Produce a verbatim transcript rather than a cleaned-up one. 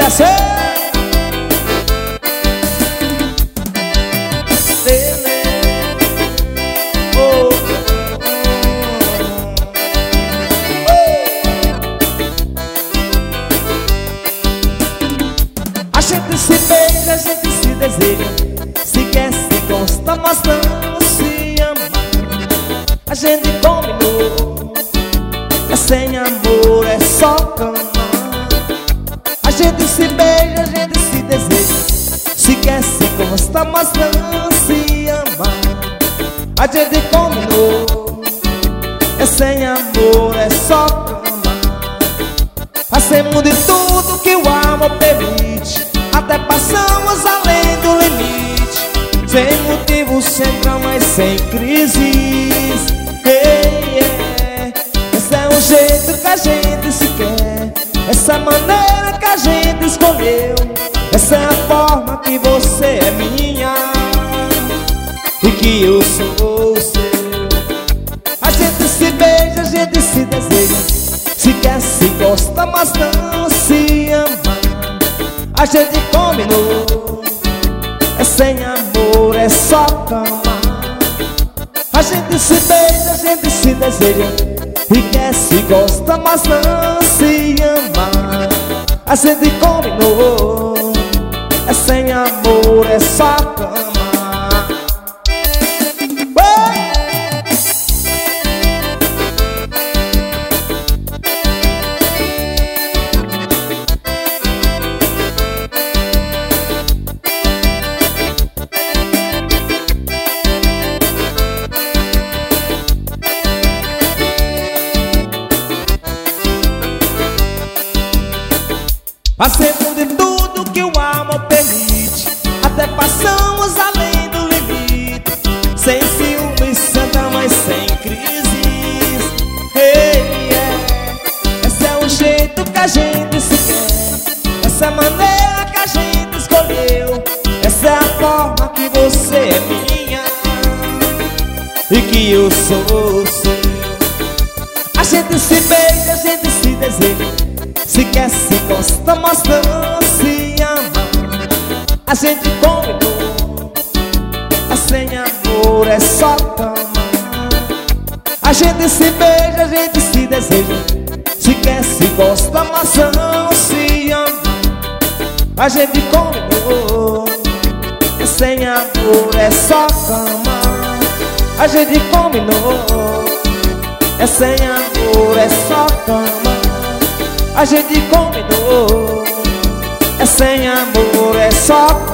assim. Oh. A gente se beija, a gente se deseja, se quer, se gosta, mas não se ama. A gente combinou, é sem amor, é só cama. A gente se beija, a gente se deseja, se quer, se gosta, mas não se ama. A gente combinou, é sem amor, é só cama. Fazemos de tudo que o amor permite, até passamos além do limite. Sem motivo, sem drama e sem crises. Hey, yeah. Esse é o jeito que a gente se quer, essa é a maneira que a gente escolheu, essa é a forma que você é minha e que eu sou seu. A gente se beija, a gente se deseja, se quer, se gosta, mas não se ama. A gente combinou, é sem amor, é só cama. A gente se beija, a gente se deseja, se quer, se gosta, mas não se ama. A gente combinou, é sem amor, é só cama. Fazemos de tudo que o amor permite, até passamos além do limite. Sem ciúmes, sem drama e sem crises. Hey, yeah. Esse é o jeito que a gente se quer, essa é a maneira que a gente escolheu, essa é a forma que você é minha e que eu sou seu. A gente se beija, a gente se deseja, se quer, se gosta, mas não se ama. A gente combinou, é sem amor, é só cama. A gente se beija, a gente se deseja, se quer, se gosta, mas não se ama. A gente combinou, é sem amor, é só cama. A gente combinou, é sem amor, é só cama. A gente combinou, é sem amor, é só